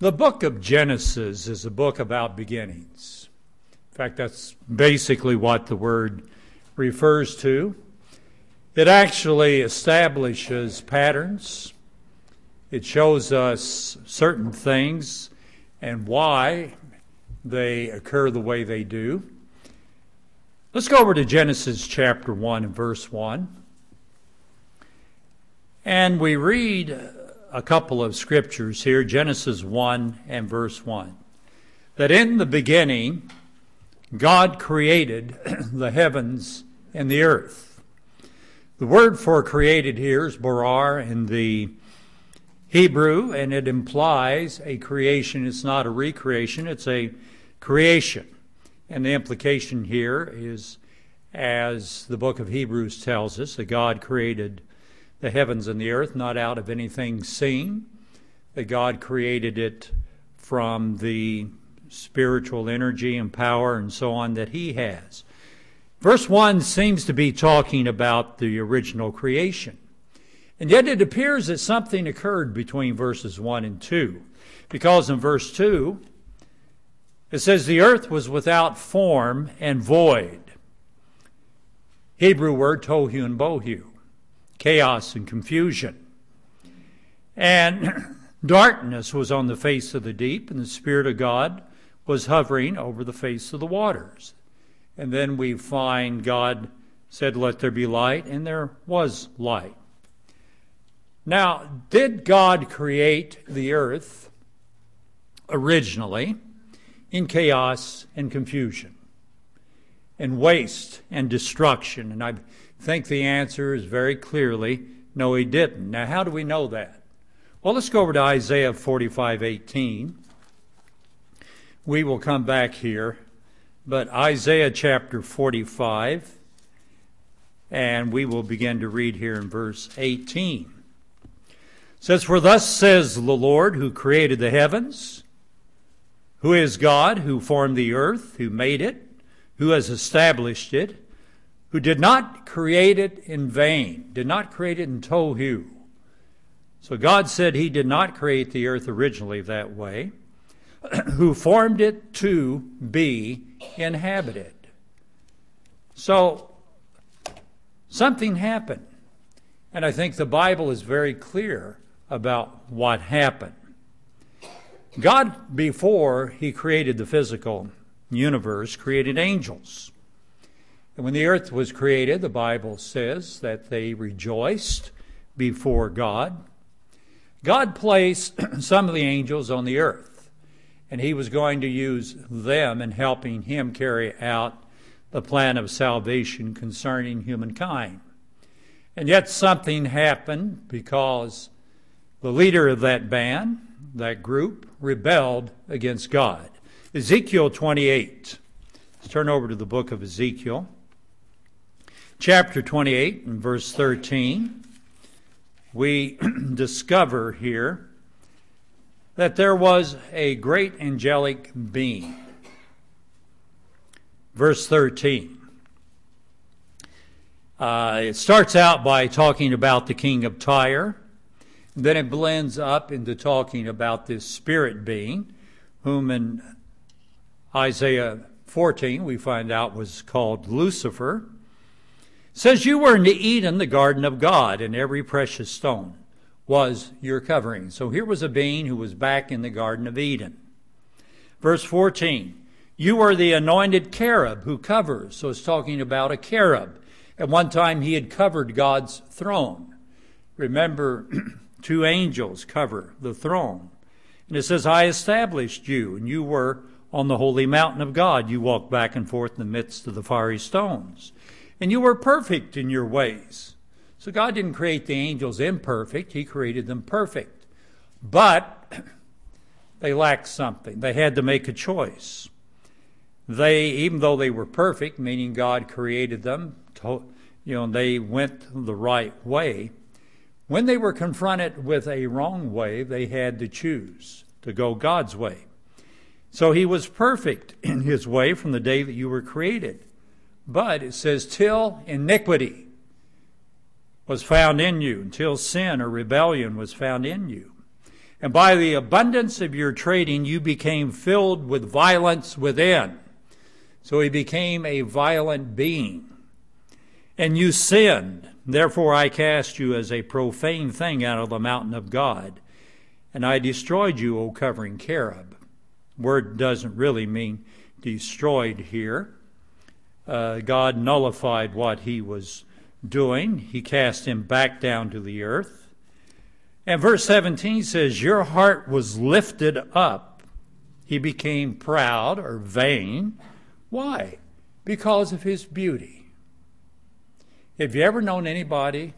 The book of Genesis is a book about beginnings. In fact, that's basically what the word refers to. It actually establishes patterns. It shows us certain things and why they occur the way they do. Let's go over to Genesis chapter 1 and verse 1. And we read a couple of scriptures here, Genesis 1 and verse 1. That in the beginning, God created the heavens and the earth. The word for created here is barar in the Hebrew, and it implies a creation. It's not a recreation, it's a creation. And the implication here is, as the book of Hebrews tells us, that God created the heavens and the earth not out of anything seen, that God created it from the spiritual energy and power and so on that He has. Verse 1 seems to be talking about the original creation. And yet it appears that something occurred between verses 1 and 2. Because in verse 2, it says, the earth was without form and void. Hebrew word tohu and bohu. Chaos and confusion. And darkness was on the face of the deep, and the Spirit of God was hovering over the face of the waters. And then we find God said, let there be light, and there was light. Now, did God create the earth originally in chaos and confusion and waste and destruction? And I think the answer is very clearly, no, He didn't. Now, how do we know that? Well, let's go over to Isaiah 45:18. We will come back here, but Isaiah chapter 45, and we will begin to read here in verse 18. It says, for thus says the Lord, who created the heavens, who is God, who formed the earth, who made it, who has established it, who did not create it in vain, did not create it in tohu. So God said He did not create the earth originally that way, who formed it to be inhabited. So something happened. And I think the Bible is very clear about what happened. God, before He created the physical universe, created angels. And when the earth was created, the Bible says that they rejoiced before God. God placed some of the angels on the earth, and He was going to use them in helping Him carry out the plan of salvation concerning humankind. And yet something happened because the leader of that band, that group, rebelled against God. Ezekiel 28. Let's turn over to the book of Ezekiel. Chapter 28 and verse 13, we discover here that there was a great angelic being. Verse 13. It starts out by talking about the king of Tyre. Then it blends up into talking about this spirit being, whom in Isaiah 14 we find out was called Lucifer. It says, you were in Eden, the garden of God, and every precious stone was your covering. So here was a being who was back in the Garden of Eden. Verse 14, you are the anointed cherub who covers. So it's talking about a cherub. At one time he had covered God's throne. Remember, two angels cover the throne. And it says, I established you, and you were on the holy mountain of God. You walked back and forth in the midst of the fiery stones. And you were perfect in your ways. So God didn't create the angels imperfect. He created them perfect. But they lacked something. They had to make a choice. Even though they were perfect, meaning God created them, they went the right way. When they were confronted with a wrong way, they had to choose to go God's way. So He was perfect in His way from the day that you were created. But it says, till iniquity was found in you, until sin or rebellion was found in you. And by the abundance of your trading, you became filled with violence within. So he became a violent being. And you sinned. Therefore I cast you as a profane thing out of the mountain of God. And I destroyed you, O covering cherub. Word doesn't really mean destroyed here. God nullified what he was doing. He cast him back down to the earth. And verse 17 says, your heart was lifted up. He became proud or vain. Why? Because of his beauty. Have you ever known anybody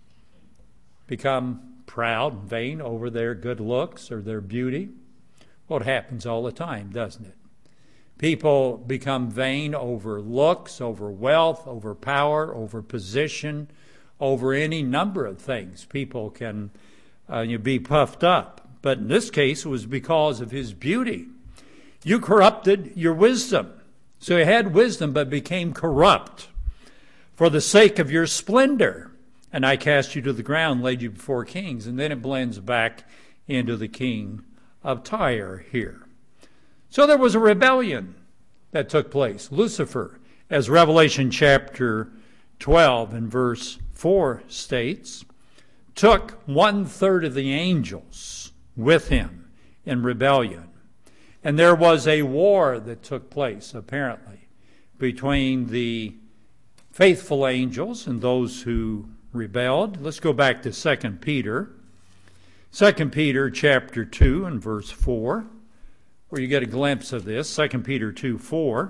become proud and vain over their good looks or their beauty? Well, it happens all the time, doesn't it? People become vain over looks, over wealth, over power, over position, over any number of things. People can be puffed up. But in this case, it was because of his beauty. You corrupted your wisdom. So he had wisdom but became corrupt for the sake of your splendor. And I cast you to the ground, laid you before kings. And then it blends back into the king of Tyre here. So there was a rebellion that took place. Lucifer, as Revelation chapter 12 and verse 4 states, took 1/3 of the angels with him in rebellion. And there was a war that took place, apparently, between the faithful angels and those who rebelled. Let's go back to 2 Peter. 2 Peter chapter 2 and verse 4, where you get a glimpse of this. 2 Peter 2:4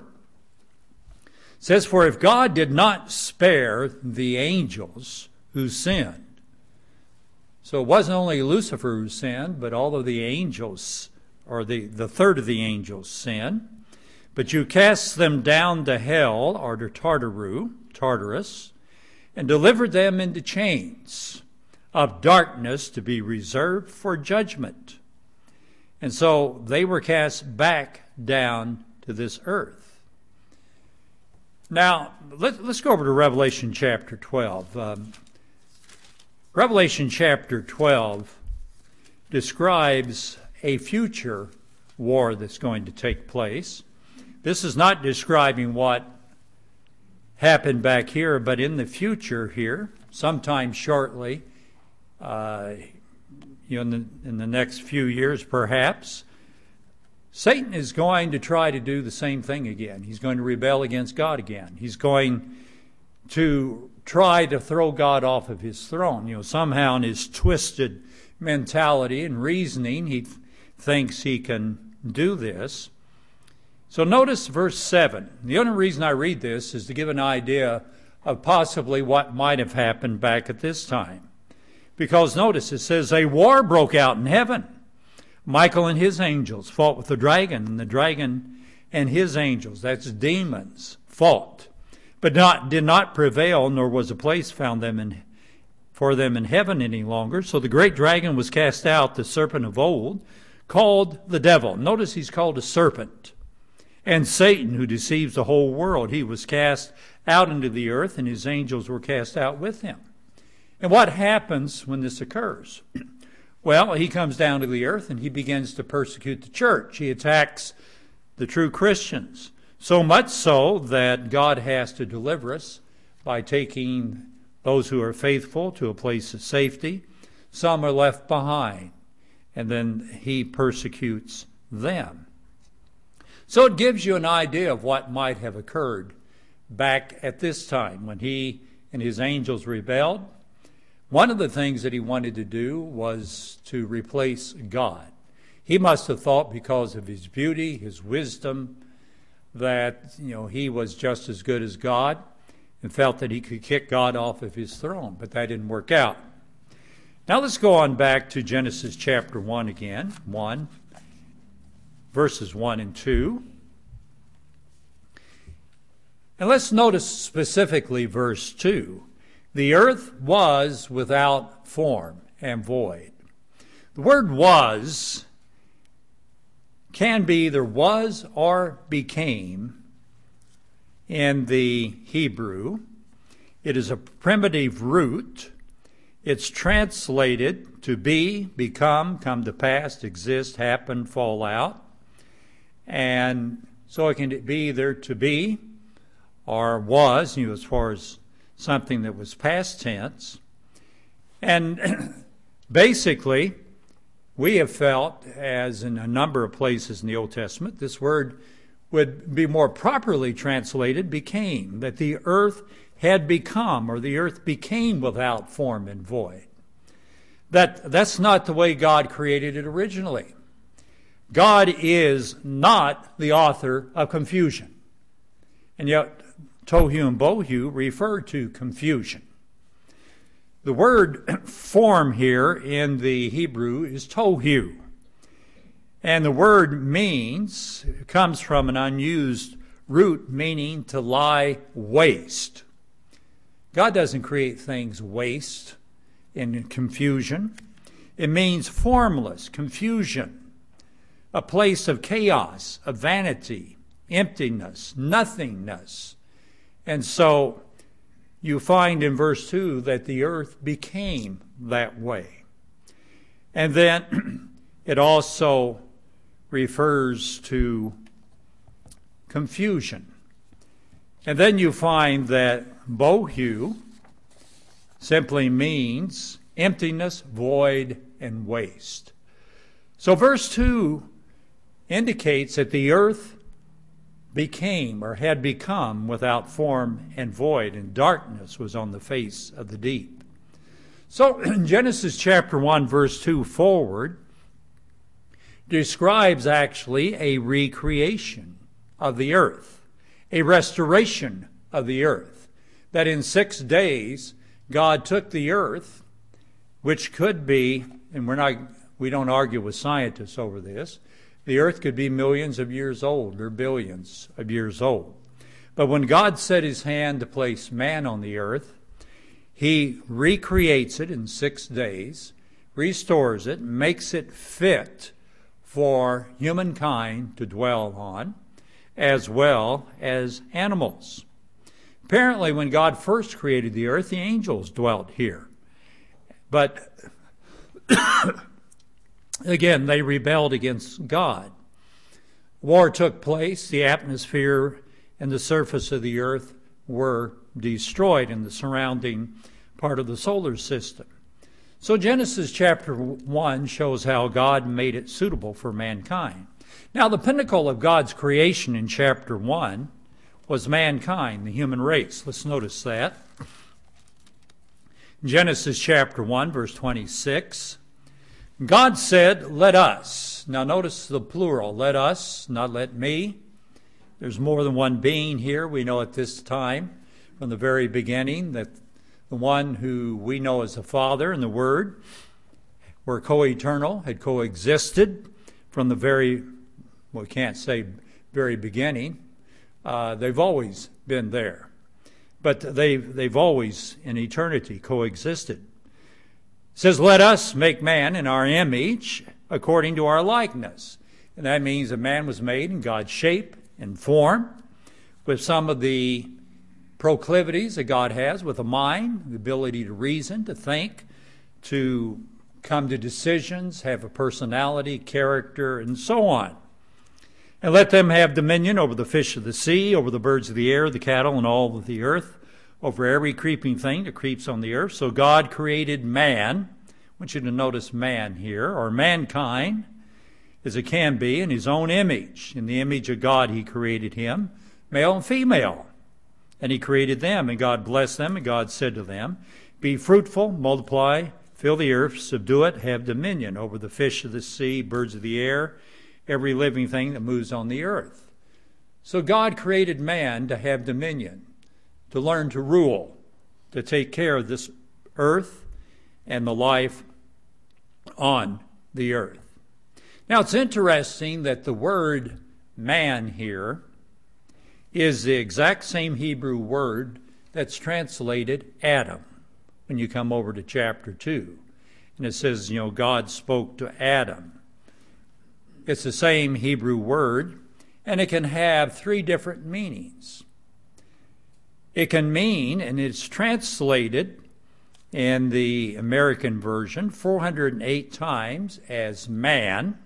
says, for if God did not spare the angels who sinned, so it wasn't only Lucifer who sinned, but all of the angels, or the third of the angels sinned. But you cast them down to hell, or to Tartarus, and delivered them into chains of darkness to be reserved for judgment. And so they were cast back down to this earth. Now, let's go over to Revelation chapter 12. Revelation chapter 12 describes a future war that's going to take place. This is not describing what happened back here, but in the future here, sometime shortly, in the next few years perhaps, Satan is going to try to do the same thing again. He's going to rebel against God again. He's going to try to throw God off of his throne. Somehow in his twisted mentality and reasoning, he thinks he can do this. So notice verse 7. The only reason I read this is to give an idea of possibly what might have happened back at this time. Because notice it says, a war broke out in heaven. Michael and his angels fought with the dragon, and the dragon and his angels, that's demons, fought, but did not prevail, nor was a place found for them in heaven any longer. So the great dragon was cast out, the serpent of old, called the devil. Notice he's called a serpent. And Satan, who deceives the whole world, he was cast out into the earth, and his angels were cast out with him. And what happens when this occurs? Well, he comes down to the earth and he begins to persecute the church. He attacks the true Christians. So much so that God has to deliver us by taking those who are faithful to a place of safety. Some are left behind, and then he persecutes them. So it gives you an idea of what might have occurred back at this time when he and his angels rebelled. One of the things that he wanted to do was to replace God. He must have thought, because of his beauty, his wisdom, that he was just as good as God, and felt that he could kick God off of his throne, but that didn't work out. Now let's go on back to Genesis chapter 1 again, verses 1 and 2. And let's notice specifically verse 2. The earth was without form and void. The word was can be either was or became in the Hebrew. It is a primitive root. It's translated to be, become, come to pass, exist, happen, fall out. And so it can be either to be or was, as far as something that was past tense. And basically, we have felt, as in a number of places in the Old Testament, this word would be more properly translated became, that the earth had become, or the earth became without form and void. That's not the way God created it originally. God is not the author of confusion. And yet, tohu and bohu refer to confusion. The word form here in the Hebrew is tohu. And the word comes from an unused root meaning to lie waste. God doesn't create things waste in confusion. It means formless, confusion, a place of chaos, of vanity, emptiness, nothingness. And so you find in verse 2 that the earth became that way. And then it also refers to confusion. And then you find that bohu simply means emptiness, void, and waste. So verse 2 indicates that the earth became or had become without form and void, and darkness was on the face of the deep. So in Genesis chapter 1, verse 2 forward, describes actually a recreation of the earth, a restoration of the earth. That in 6 days, God took the earth, which could be, and we don't argue with scientists over this, the earth could be millions of years old or billions of years old. But when God set his hand to place man on the earth, he recreates it in 6 days, restores it, makes it fit for humankind to dwell on, as well as animals. Apparently, when God first created the earth, the angels dwelt here. But again, they rebelled against God. War took place, the atmosphere and the surface of the earth were destroyed in the surrounding part of the solar system. So Genesis chapter 1 shows how God made it suitable for mankind. Now, the pinnacle of God's creation in chapter 1 was mankind, the human race. Let's notice that. Genesis chapter 1, verse 26. God said, let us. Now notice the plural, let us, not let me. There's more than one being here. We know at this time, from the very beginning, that the one who we know as the Father and the Word were co-eternal, had coexisted from the very, we can't say very beginning. They've always been there. But they've always, in eternity, coexisted. It says, let us make man in our image according to our likeness. And that means a man was made in God's shape and form, with some of the proclivities that God has, with a mind, the ability to reason, to think, to come to decisions, have a personality, character, and so on. And let them have dominion over the fish of the sea, over the birds of the air, the cattle, and all of the earth, over every creeping thing that creeps on the earth. So God created man. I want you to notice man here, or mankind, as it can be, in his own image. In the image of God he created him, male and female. And he created them, and God blessed them, and God said to them, be fruitful, multiply, fill the earth, subdue it, have dominion over the fish of the sea, birds of the air, every living thing that moves on the earth. So God created man to have dominion, to learn to rule, to take care of this earth and the life on the earth. Now it's interesting that the word man here is the exact same Hebrew word that's translated Adam when you come over to chapter 2. And it says, God spoke to Adam. It's the same Hebrew word, and it can have 3 different meanings. It can mean, and it's translated in the American version, 408 times as man,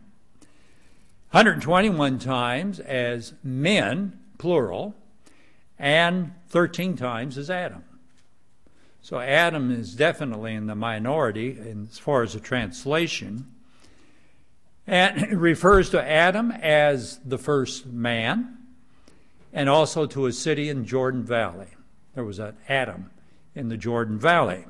121 times as men, plural, and 13 times as Adam. So Adam is definitely in the minority as far as the translation. And it refers to Adam as the first man, and also to a city in Jordan Valley. There was an Adam in the Jordan Valley.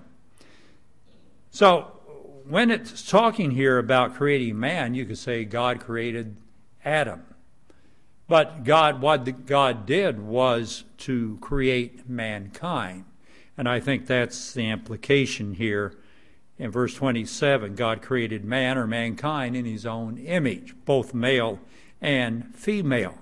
So when it's talking here about creating man, you could say God created Adam. But what God did was to create mankind. And I think that's the implication here in verse 27. God created man or mankind in his own image, both male and female.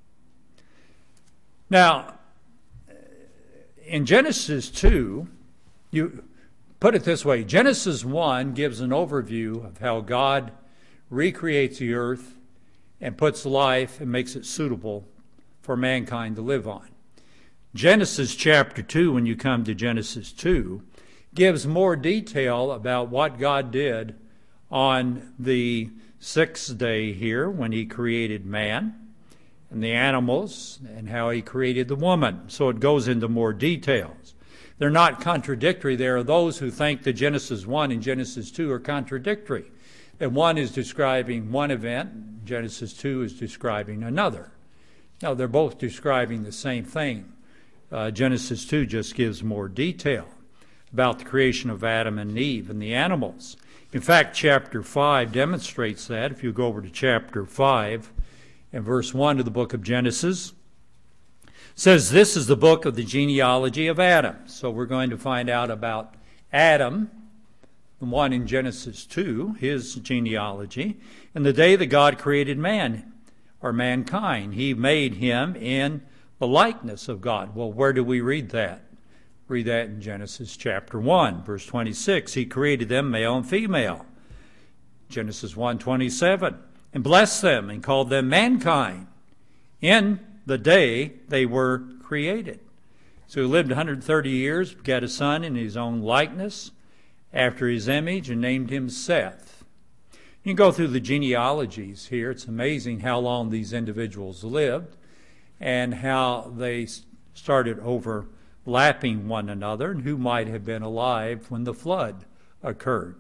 Now, in Genesis 2, you put it this way. Genesis 1 gives an overview of how God recreates the earth and puts life and makes it suitable for mankind to live on. Genesis chapter 2, when you come to Genesis 2, gives more detail about what God did on the sixth day here when he created man and the animals and how he created the woman. So it goes into more details. They're not contradictory. There are those who think that Genesis 1 and Genesis 2 are contradictory. That one is describing one event, Genesis 2 is describing another. No, they're both describing the same thing. Genesis 2 just gives more detail about the creation of Adam and Eve and the animals. In fact, chapter 5 demonstrates that. If you go over to chapter 5 and verse 1 of the book of Genesis, it says, "This is the book of the genealogy of Adam." So we're going to find out about Adam, the one in Genesis 2, his genealogy. And the day that God created man, or mankind, he made him in the likeness of God. Well, where do we read that? Read that in Genesis chapter 1, verse 26. He created them male and female. Genesis 1:27. And blessed them and called them mankind in the day they were created. So he lived 130 years, got a son in his own likeness, after his image, and named him Seth. You can go through the genealogies here. It's amazing how long these individuals lived and how they started overlapping one another and who might have been alive when the flood occurred.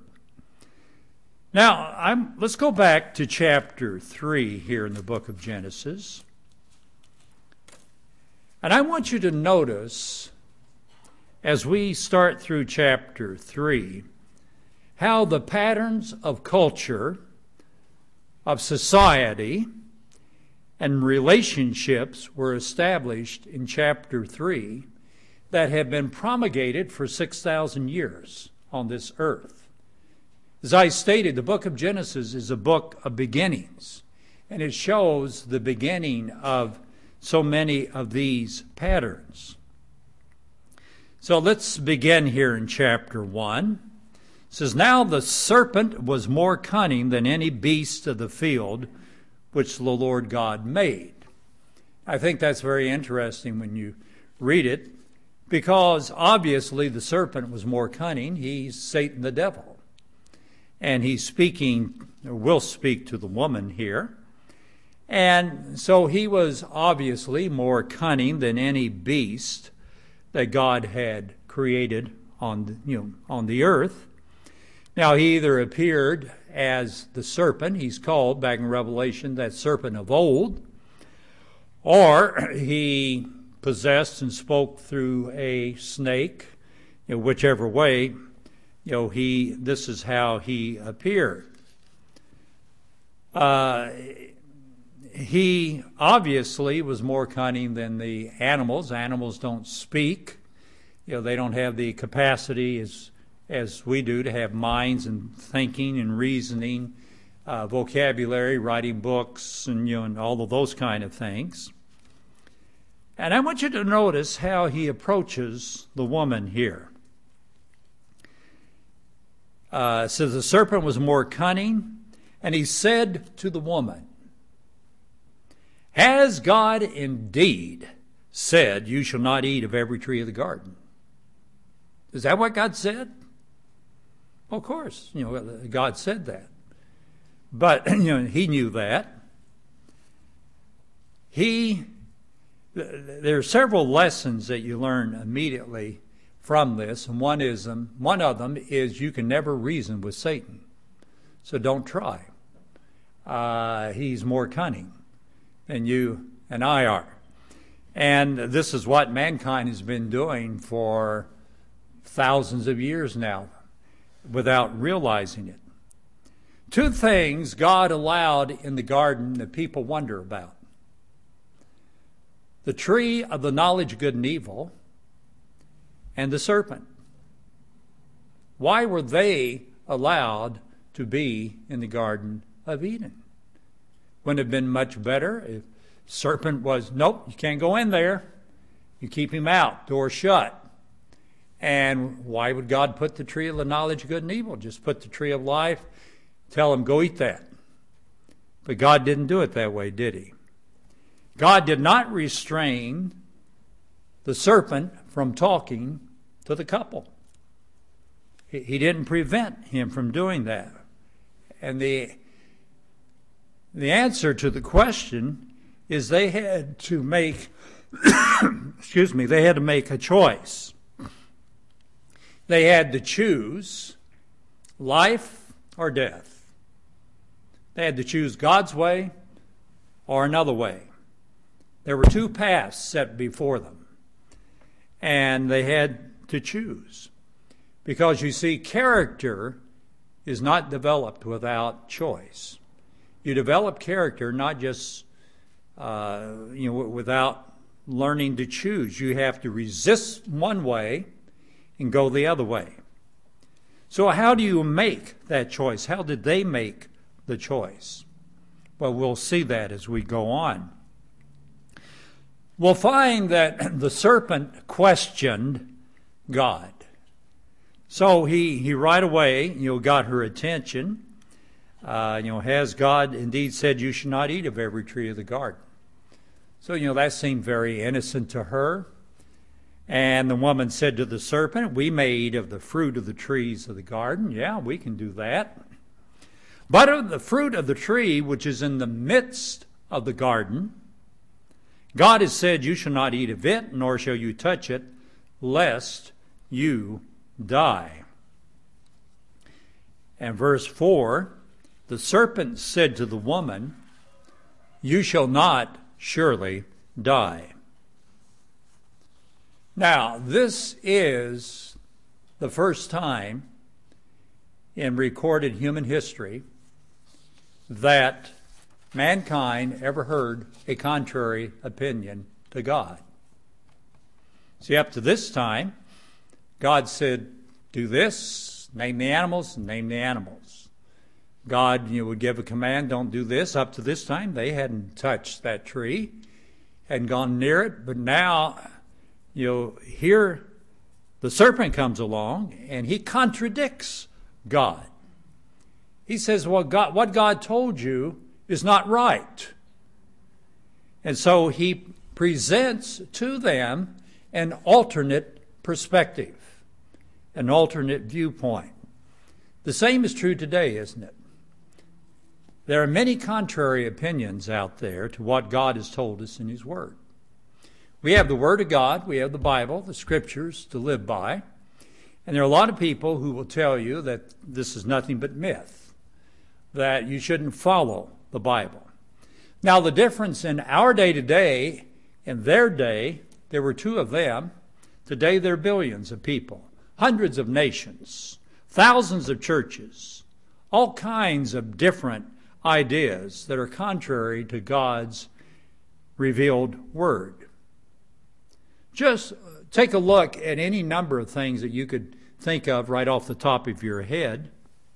Now, let's go back to chapter 3 here in the book of Genesis. And I want you to notice, as we start through chapter 3, how the patterns of culture, of society, and relationships were established in chapter 3 that have been promulgated for 6,000 years on this earth. As I stated, the book of Genesis is a book of beginnings, and it shows the beginning of so many of these patterns. So let's begin here in chapter 1. It says, "Now the serpent was more cunning than any beast of the field which the Lord God made." I think that's very interesting when you read it, because obviously the serpent was more cunning. He's Satan the devil. And he's speaking, or will speak to the woman here. And so he was obviously more cunning than any beast that God had created on the earth. Now, he either appeared as the serpent, he's called back in Revelation that serpent of old, or he possessed and spoke through a snake. Whichever way, this is how he appeared. He obviously was more cunning than the animals. Animals don't speak. They don't have the capacity as we do to have minds and thinking and reasoning, vocabulary, writing books, and all of those kind of things. And I want you to notice how he approaches the woman here. It says the serpent was more cunning, and he said to the woman, "Has God indeed said, you shall not eat of every tree of the garden?" Is that what God said? Of course, God said that. But, he knew that. There are several lessons that you learn immediately from this, and one of them is you can never reason with Satan. So don't try. He's more cunning than you and I are. And this is what mankind has been doing for thousands of years now without realizing it. Two things God allowed in the garden that people wonder about: the tree of the knowledge of good and evil and the serpent. Why were they allowed to be in the Garden of Eden? Wouldn't it have been much better if serpent was, nope, you can't go in there. You keep him out, door shut. And why would God put the tree of the knowledge of good and evil? Just put the tree of life, tell him, go eat that. But God didn't do it that way, did he? God did not restrain the serpent from talking to the couple. He didn't prevent him from doing that. And the answer to the question is they had to make they had to make a choice. They had to choose life or death. They had to choose God's way or another way. There were two paths set before them, and they had to choose. Because you see, character is not developed without choice. You develop character not just without learning to choose. You have to resist one way and go the other way. So how do you make that choice? How did they make the choice? Well, we'll see that as we go on. We'll find that the serpent questioned God. So he right away, got her attention. Has God indeed said you should not eat of every tree of the garden? So, that seemed very innocent to her. And the woman said to the serpent, we may eat of the fruit of the trees of the garden. Yeah, we can do that. But of the fruit of the tree which is in the midst of the garden, God has said, you shall not eat of it, nor shall you touch it, lest you die. And verse 4, the serpent said to the woman, you shall not surely die. Now, this is the first time in recorded human history that mankind ever heard a contrary opinion to God. See, up to this time, God said, do this, name the animals, name the animals. God would give a command, don't do this. Up to this time, they hadn't touched that tree, hadn't gone near it. But now, here the serpent comes along, and he contradicts God. He says, well, what God told you is not right. And so he presents to them an alternate perspective, an alternate viewpoint. The same is true today, isn't it? There are many contrary opinions out there to what God has told us in his Word. We have the Word of God, we have the Bible, the Scriptures to live by, and there are a lot of people who will tell you that this is nothing but myth, that you shouldn't follow the Bible. Now, the difference in our day today and their day, there were two of them. Today, there are billions of people, hundreds of nations, thousands of churches, all kinds of different ideas that are contrary to God's revealed Word. Just take a look at any number of things that you could think of right off the top of your head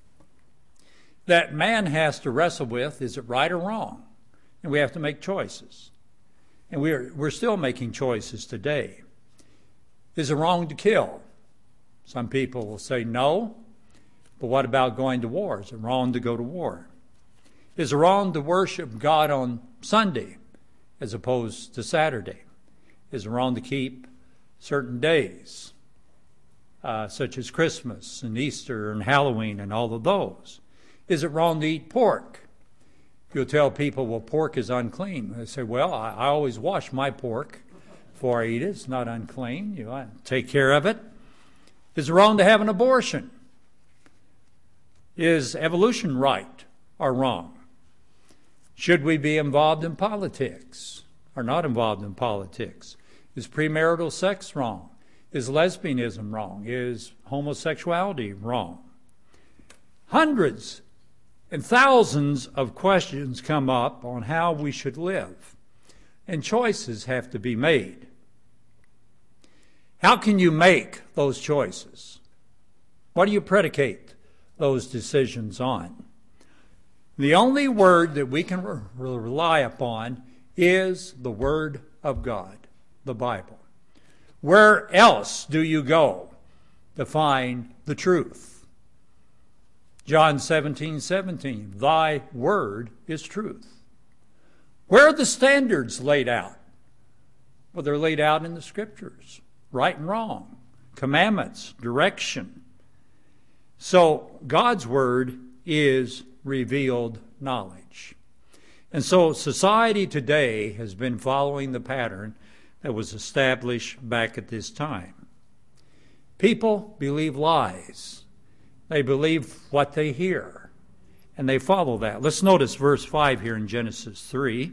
that man has to wrestle with. Is it right or wrong? And we have to make choices. And we're still making choices today. Is it wrong to kill? Some people will say no, but what about going to war? Is it wrong to go to war? Is it wrong to worship God on Sunday as opposed to Saturday? Is it wrong to keep certain days? such as Christmas and Easter and Halloween and all of those. Is it wrong to eat pork? You'll tell people, well, pork is unclean. They say, well, I always wash my pork before I eat it. It's not unclean. I take care of it. Is it wrong to have an abortion? Is evolution right or wrong? Should we be involved in politics or not involved in politics? Is premarital sex wrong? Is lesbianism wrong? Is homosexuality wrong? Hundreds and thousands of questions come up on how we should live, and choices have to be made. How can you make those choices? What do you predicate those decisions on? The only word that we can rely upon is the Word of God, the Bible. Where else do you go to find the truth? John 17:17, thy word is truth. Where are the standards laid out? Well, they're laid out in the Scriptures, right and wrong, commandments, direction. So God's word is revealed knowledge. And so society today has been following the pattern that was established back at this time. People believe lies. They believe what they hear, and they follow that. Let's notice verse 5 here in Genesis 3.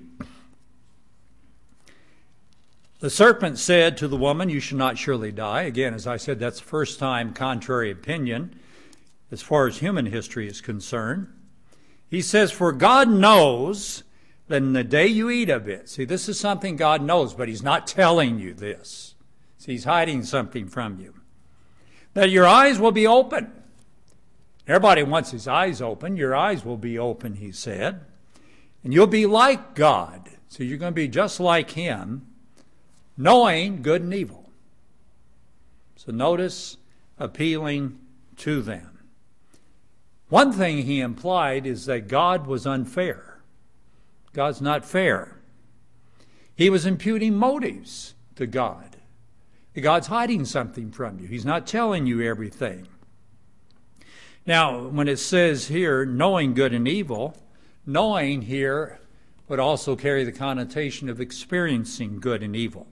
The serpent said to the woman, you shall not surely die. Again, as I said, that's the first time contrary opinion as far as human history is concerned. He says, for God knows that in the day you eat of it. See, this is something God knows, but he's not telling you this. See, he's hiding something from you. That your eyes will be open. Everybody wants his eyes open. Your eyes will be open, he said. And you'll be like God. So you're going to be just like him, knowing good and evil. So notice appealing to them. One thing he implied is that God was unfair. God's not fair. He was imputing motives to God. God's hiding something from you. He's not telling you everything. Now, when it says here, knowing good and evil, knowing here would also carry the connotation of experiencing good and evil.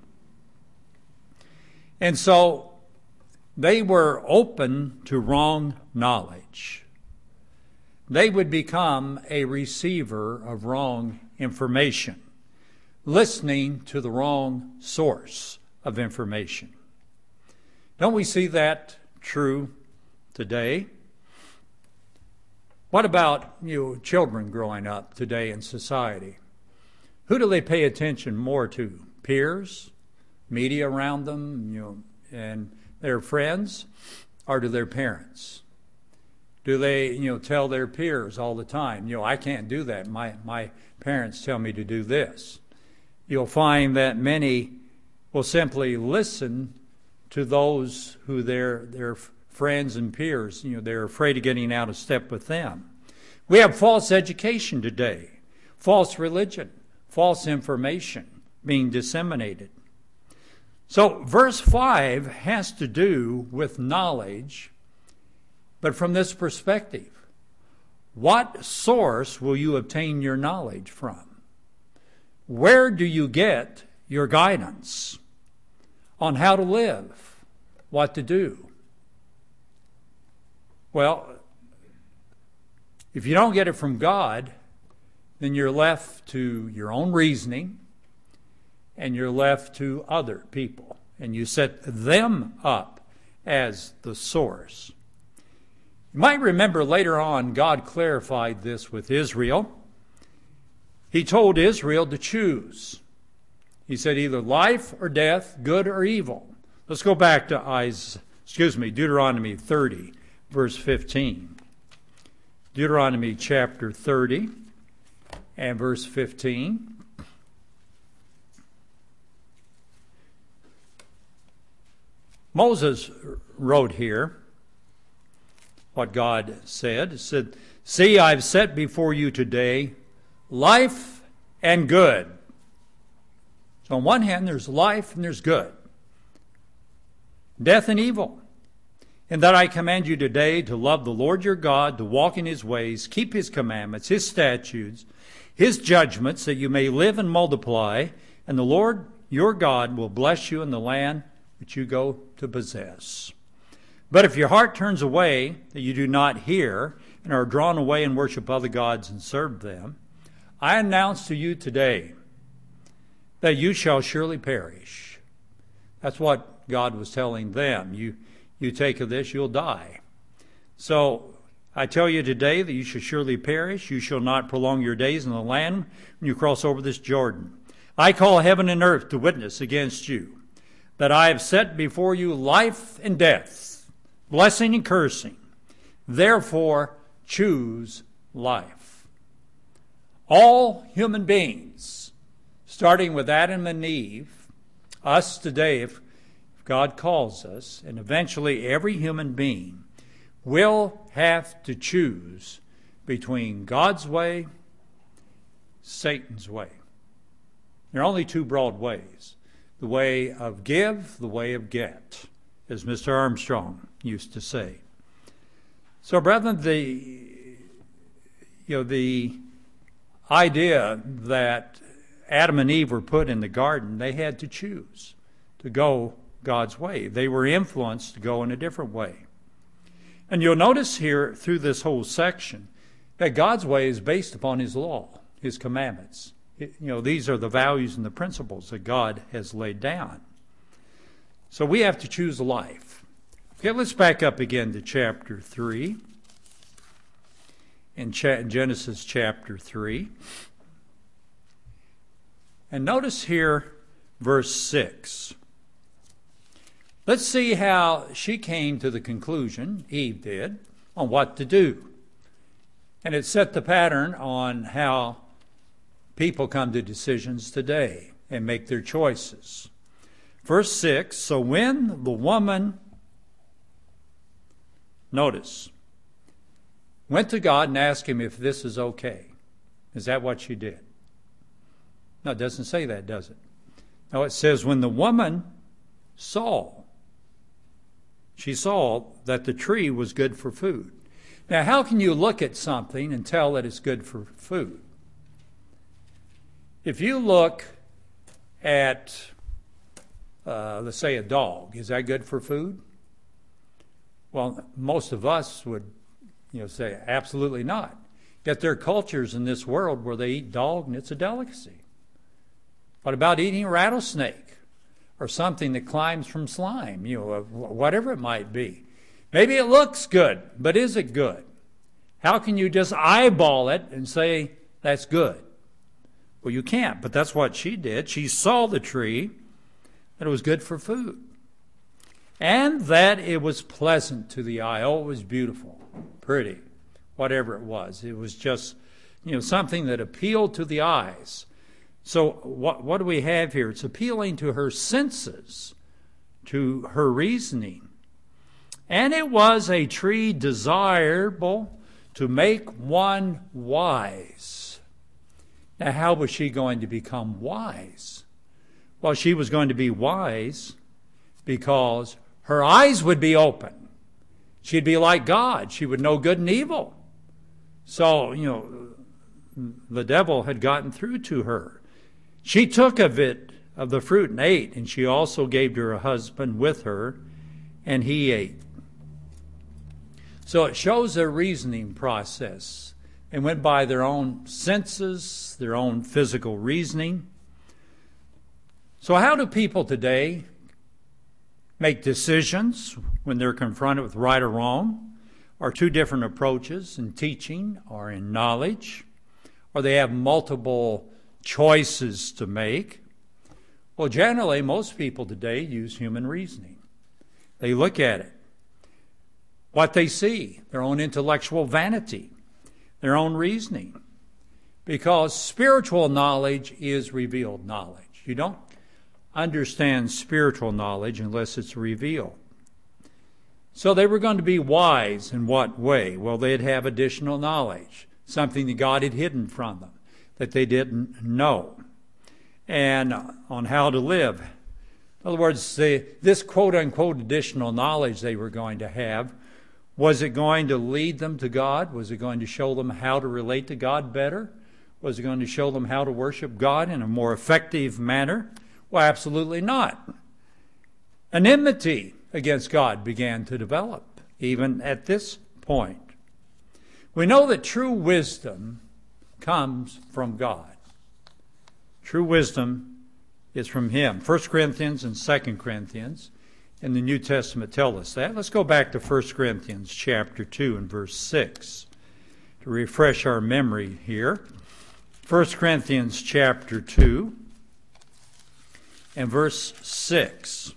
And so they were open to wrong knowledge. They would become a receiver of wrong information, listening to the wrong source of information. Don't we see that true today? What about children growing up today in society? Who do they pay attention more to? Peers, media around them, and their friends, or to their parents? Do they, tell their peers all the time, I can't do that. My parents tell me to do this. You'll find that many will simply listen to those who their friends and peers, they're afraid of getting out of step with them. We have false education today, false religion, false information being disseminated. So verse 5 has to do with knowledge, but from this perspective. What source will you obtain your knowledge from? Where do you get your guidance on how to live, what to do? Well, if you don't get it from God, then you're left to your own reasoning, and you're left to other people, and you set them up as the source. You might remember later on, God clarified this with Israel. He told Israel to choose. He said either life or death, good or evil. Let's go back to Deuteronomy 30, verse 15. Deuteronomy chapter 30 and verse 15. Moses wrote here what God said. It said, see, I've set before you today life and good. So on one hand, there's life and there's good. Death and evil. And that I command you today to love the Lord your God, to walk in his ways, keep his commandments, his statutes, his judgments, that you may live and multiply, and the Lord your God will bless you in the land which you go to possess. But if your heart turns away, that you do not hear, and are drawn away and worship other gods and serve them, I announce to you today that you shall surely perish. That's what God was telling them. You take of this, you'll die. So I tell you today that you shall surely perish. You shall not prolong your days in the land when you cross over this Jordan. I call heaven and earth to witness against you, that I have set before you life and death, blessing and cursing. Therefore, choose life. All human beings, starting with Adam and Eve, us today, if God calls us, and eventually every human being will have to choose between God's way, Satan's way. There are only two broad ways: the way of give, the way of get, as Mr. Armstrong used to say. So, brethren, the idea that Adam and Eve were put in the garden, they had to choose to go God's way. They were influenced to go in a different way. And you'll notice here through this whole section that God's way is based upon his law, his commandments. These are the values and the principles that God has laid down. So we have to choose life. Okay, let's back up again to chapter 3. In Genesis chapter 3. And notice here verse 6. Let's see how she came to the conclusion, Eve did, on what to do. And it set the pattern on how people come to decisions today and make their choices. Verse 6, so when the woman, notice, went to God and asked him if this is okay. Is that what she did? No, it doesn't say that, does it? No, it says when the woman she saw that the tree was good for food. Now, how can you look at something and tell that it's good for food? If you look at, let's say, a dog, is that good for food? Well, most of us would say absolutely not. Yet there are cultures in this world where they eat dog and it's a delicacy. What about eating a rattlesnake or something that climbs from slime, whatever it might be? Maybe it looks good, but is it good? How can you just eyeball it and say that's good? Well, you can't, but that's what she did. She saw the tree, that it was good for food, and that it was pleasant to the eye. Oh, it was beautiful, pretty, whatever it was. It was just, something that appealed to the eyes. So what do we have here? It's appealing to her senses, to her reasoning. And it was a tree desirable to make one wise. Now, how was she going to become wise? Well, she was going to be wise because her eyes would be open. She'd be like God. She would know good and evil. So, the devil had gotten through to her. She took of the fruit and ate, and she also gave to her husband with her, and he ate. So it shows their reasoning process. They went by their own senses, their own physical reasoning. So how do people today make decisions when they're confronted with right or wrong, or two different approaches in teaching or in knowledge, or they have multiple choices to make? Well, generally, most people today use human reasoning. They look at it, what they see, their own intellectual vanity, their own reasoning, because spiritual knowledge is revealed knowledge. You don't understand spiritual knowledge unless it's revealed. So they were going to be wise in what way? Well, they'd have additional knowledge, something that God had hidden from them that they didn't know, and on how to live In other words, this quote-unquote additional knowledge they were going to have, was it going to lead them to God? Was it going to show them how to relate to God better? Was it going to show them how to worship God in a more effective manner? Well, absolutely not. An enmity against God began to develop, even at this point. We know that true wisdom comes from God. True wisdom is from Him. 1 Corinthians and 2 Corinthians in the New Testament tell us that. Let's go back to 1 Corinthians chapter 2 and verse 6 to refresh our memory here. 1 Corinthians chapter 2 and verse 6.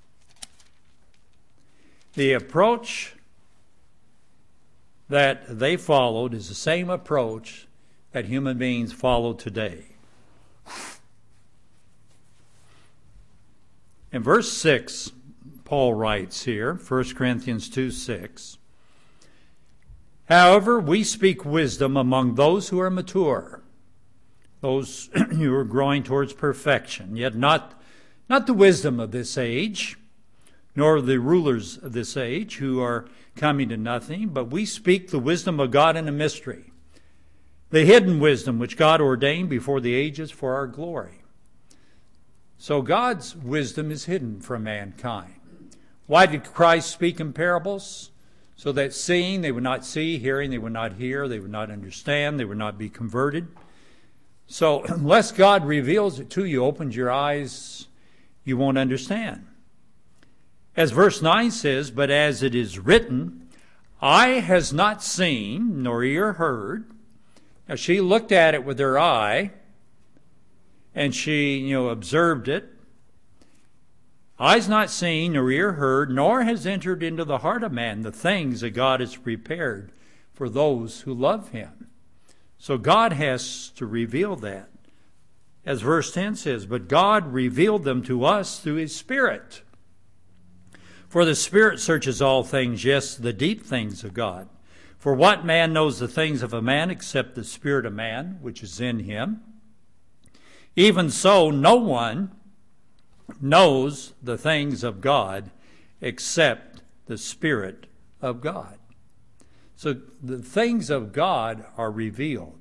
The approach that they followed is the same approach that human beings follow today. In verse 6, Paul writes here, 1 Corinthians 2:6, however, we speak wisdom among those who are mature, those who are growing towards perfection, yet not the wisdom of this age, nor the rulers of this age who are coming to nothing, but we speak the wisdom of God in a mystery, the hidden wisdom which God ordained before the ages for our glory. So God's wisdom is hidden from mankind. Why did Christ speak in parables? So that seeing they would not see, hearing they would not hear, they would not understand, they would not be converted. So unless God reveals it to you, opens your eyes, you won't understand. As verse 9 says, but as it is written, eye has not seen, nor ear heard. Now she looked at it with her eye, and she, observed it. Eyes not seen, nor ear heard, nor has entered into the heart of man the things that God has prepared for those who love Him. So God has to reveal that. As verse 10 says, but God revealed them to us through His Spirit. For the Spirit searches all things, yes, the deep things of God. For what man knows the things of a man except the spirit of man, which is in him? Even so, no one knows the things of God except the Spirit of God. So the things of God are revealed.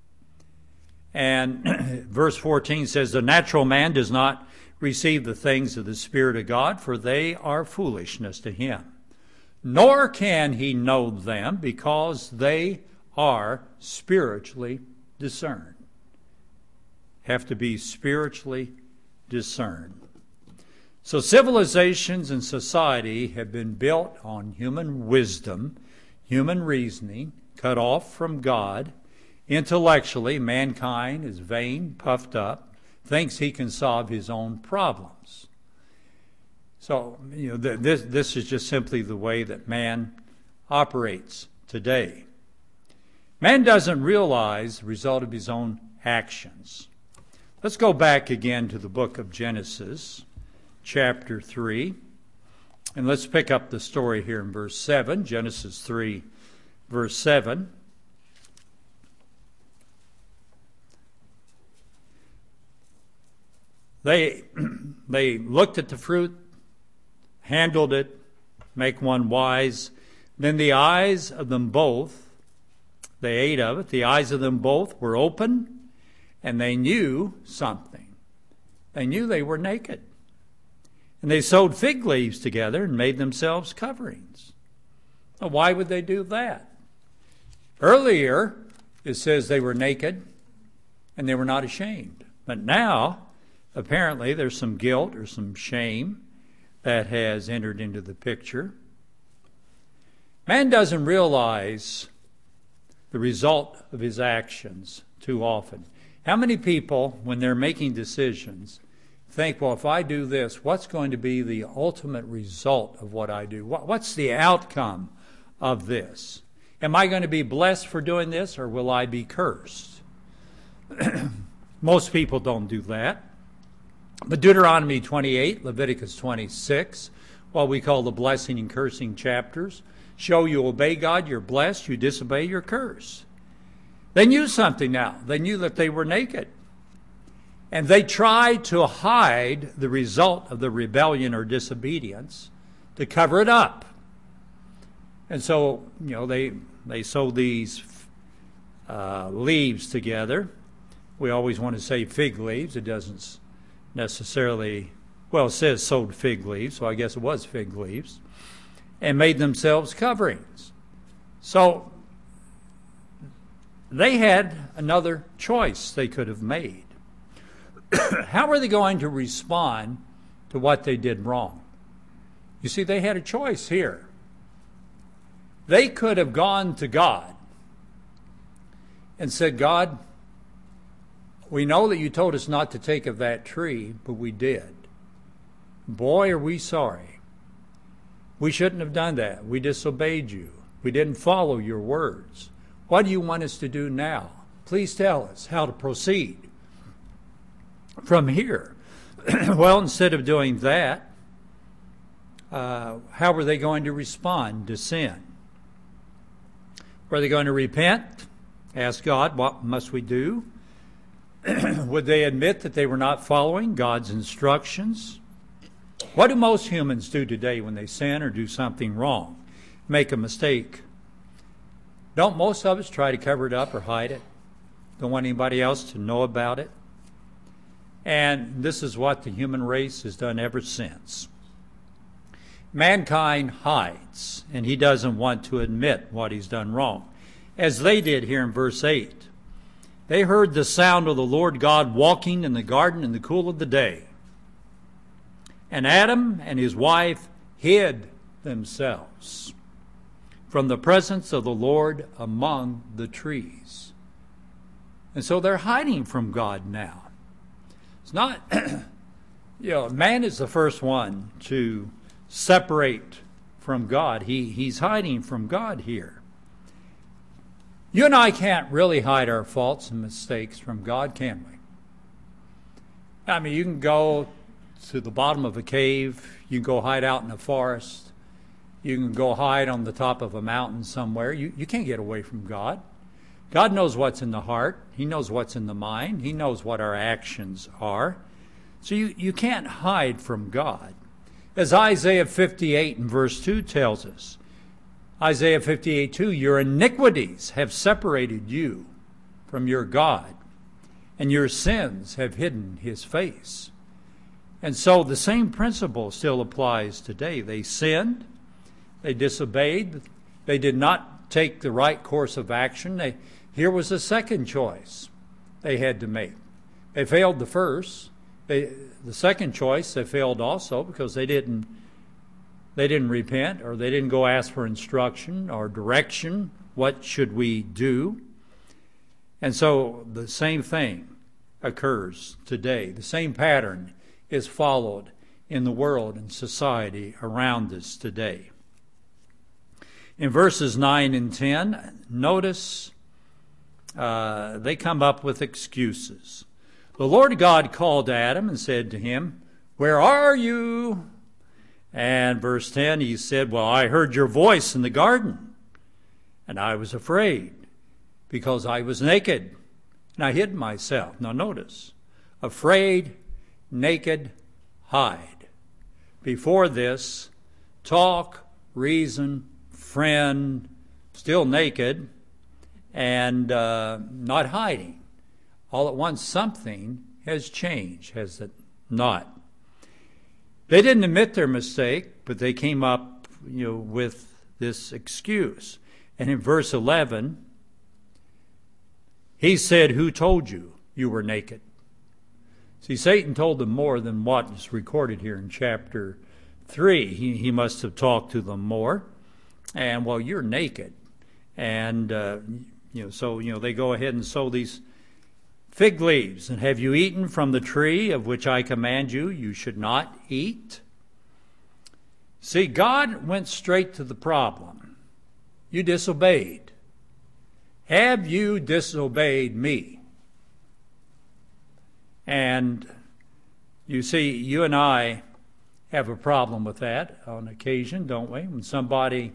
And verse 14 says, the natural man does not receive the things of the Spirit of God, for they are foolishness to him. Nor can he know them, because they are spiritually discerned. Have to be spiritually discerned. So civilizations and society have been built on human wisdom, human reasoning, cut off from God. Intellectually, mankind is vain, puffed up, thinks he can solve his own problems. So, this is just simply the way that man operates today. Man doesn't realize the result of his own actions. Let's go back again to the book of Genesis, chapter 3, and let's pick up the story here in verse 7, Genesis 3, verse 7. They looked at the fruit, handled it, make one wise. Then the eyes of them both, they ate of it, the eyes of them both were open, and they knew something. They knew they were naked. And they sewed fig leaves together and made themselves coverings. Now, why would they do that? Earlier, it says they were naked and they were not ashamed. But now, apparently, there's some guilt or some shame that has entered into the picture. Man doesn't realize the result of his actions too often. How many people, when they're making decisions, think, well, if I do this, what's going to be the ultimate result of what I do? What's the outcome of this? Am I going to be blessed for doing this, or will I be cursed? Most people don't do that. But Deuteronomy 28, Leviticus 26, what we call the blessing and cursing chapters, show you obey God, you're blessed, you disobey, you're cursed. They knew something now. They knew that they were naked. And they tried to hide the result of the rebellion or disobedience to cover it up. And so, they sewed these leaves together. We always want to say fig leaves. It doesn't necessarily, it says sewed fig leaves, so I guess it was fig leaves, and made themselves coverings. So they had another choice they could have made. How were they going to respond to what they did wrong? You see, they had a choice here. They could have gone to God and said, God, we know that you told us not to take of that tree, but we did. Boy, are we sorry. We shouldn't have done that. We disobeyed you. We didn't follow your words. What do you want us to do now? Please tell us how to proceed from here. Well, instead of doing that, how were they going to respond to sin? Were they going to repent? Ask God, what must we do? Would they admit that they were not following God's instructions? What do most humans do today when they sin or do something wrong, make a mistake? Don't most of us try to cover it up or hide it? Don't want anybody else to know about it? And this is what the human race has done ever since. Mankind hides, and he doesn't want to admit what he's done wrong, as they did here in verse 8. They heard the sound of the Lord God walking in the garden in the cool of the day. And Adam and his wife hid themselves from the presence of the Lord among the trees. And so they're hiding from God now. It's not, man is the first one to separate from God. He's hiding from God here. You and I can't really hide our faults and mistakes from God, can we? I mean, you can go to the bottom of a cave. You can go hide out in a forest. You can go hide on the top of a mountain somewhere. You can't get away from God. God knows what's in the heart. He knows what's in the mind. He knows what our actions are. So you can't hide from God. As Isaiah 58 and verse 2 tells us, Isaiah 58:2, your iniquities have separated you from your God, and your sins have hidden his face. And so the same principle still applies today. They sinned, they disobeyed, they did not take the right course of action. Here was a second choice they had to make. They failed the first. The second choice they failed also because they didn't repent, or they didn't go ask for instruction or direction. What should we do? And so the same thing occurs today. The same pattern is followed in the world and society around us today. In verses 9 and 10, notice they come up with excuses. The Lord God called to Adam and said to him, where are you? And verse 10, he said, well, I heard your voice in the garden, and I was afraid because I was naked, and I hid myself. Now notice, afraid, naked, hide. Before this, talk, reason, friend, still naked, and not hiding. All at once, something has changed, has it not? They didn't admit their mistake, but they came up, with this excuse. And in verse 11, he said, who told you you were naked? See, Satan told them more than what is recorded here in chapter 3. He must have talked to them more. And, well, you're naked. And, they go ahead and sow these fig leaves. And have you eaten from the tree of which I command you, you should not eat? See, God went straight to the problem. You disobeyed. Have you disobeyed me? And you see, you and I have a problem with that on occasion, don't we? When somebody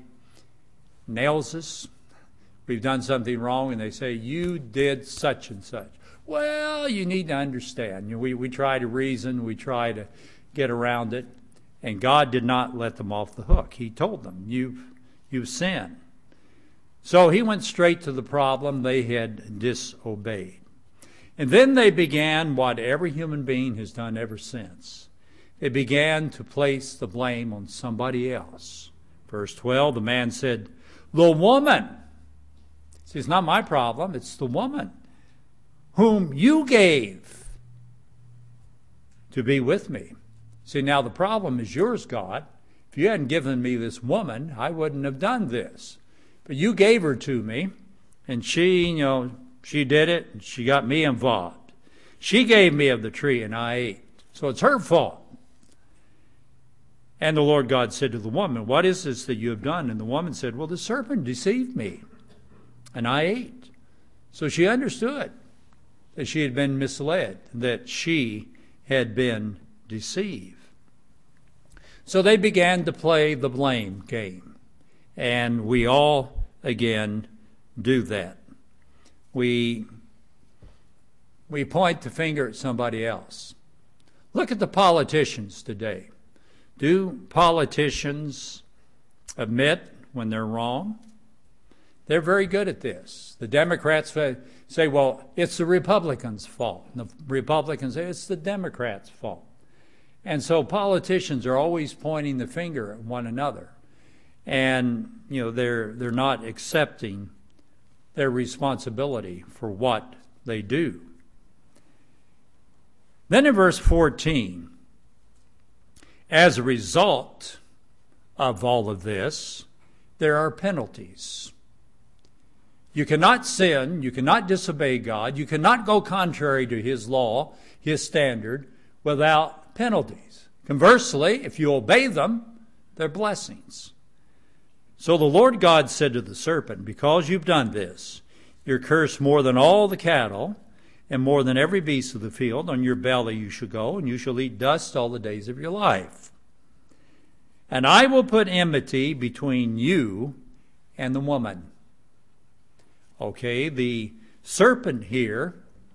nails us, we've done something wrong, and they say, you did such and such. Well, you need to understand. We try to reason, we try to get around it, and God did not let them off the hook. He told them, you've sinned. So he went straight to the problem. They had disobeyed. And then they began what every human being has done ever since. They began to place the blame on somebody else. Verse 12, the man said, the woman. See, it's not my problem, it's the woman whom you gave to be with me. See, now the problem is yours, God. If you hadn't given me this woman, I wouldn't have done this. But you gave her to me, and she did it, and she got me involved. She gave me of the tree, and I ate. So it's her fault. And the Lord God said to the woman, what is this that you have done? And the woman said, well, the serpent deceived me, and I ate. So she understood that she had been misled, that she had been deceived. So they began to play the blame game. And we all, again, do that. We point the finger at somebody else. Look at the politicians today. Do politicians admit when they're wrong? They're very good at this. The Democrats say, well, it's the Republicans' fault. And the Republicans say it's the Democrats' fault. And so politicians are always pointing the finger at one another. And, they're not accepting their responsibility for what they do. Then in verse 14, as a result of all of this, there are penalties. You cannot sin, you cannot disobey God, you cannot go contrary to His law, His standard, without penalties. Conversely, if you obey them, they're blessings. So the Lord God said to the serpent, because you've done this, you're cursed more than all the cattle, and more than every beast of the field. On your belly you shall go, and you shall eat dust all the days of your life. And I will put enmity between you and the woman. Okay, the serpent here,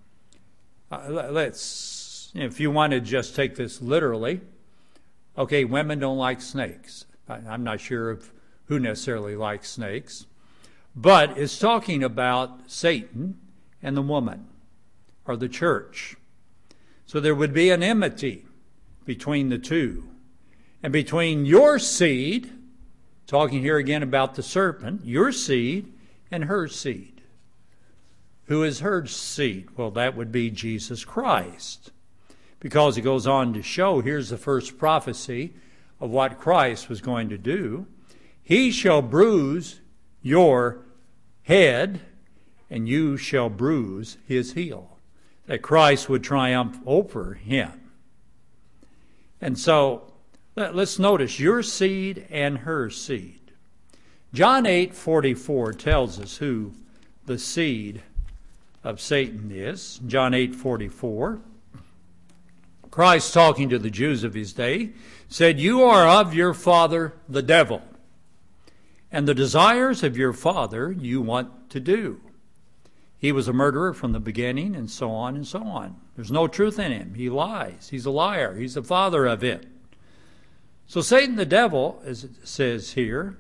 if you want to just take this literally, okay, women don't like snakes. I'm not sure who necessarily likes snakes, but it's talking about Satan and the woman, or the church. So there would be an enmity between the two. And between your seed, talking here again about the serpent, your seed and her seed. Who is her seed? Well, that would be Jesus Christ. Because it goes on to show, here's the first prophecy of what Christ was going to do. He shall bruise your head, and you shall bruise his heel. That Christ would triumph over him. And so, let's notice your seed and her seed. John 8:44 tells us who the seed of Satan is. John 8:44. Christ, talking to the Jews of his day, said, you are of your father the devil, and the desires of your father you want to do. He was a murderer from the beginning, and so on and so on. There's no truth in him. He lies. He's a liar. He's the father of it. So Satan the devil, as it says here,